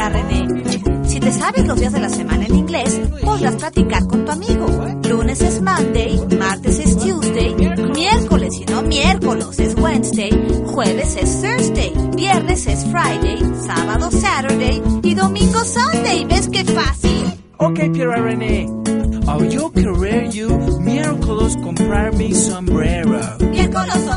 Pierre René. Si te sabes los días de la semana en inglés, podrás platicar con tu amigo. Lunes es Monday, martes es Tuesday, miércoles y no miércoles es Wednesday, jueves es Thursday, viernes es Friday, sábado Saturday y domingo Sunday. ¿Ves qué fácil? Ok, Pierre René. Yo querer you miércoles comprar mi sombrero. Miércoles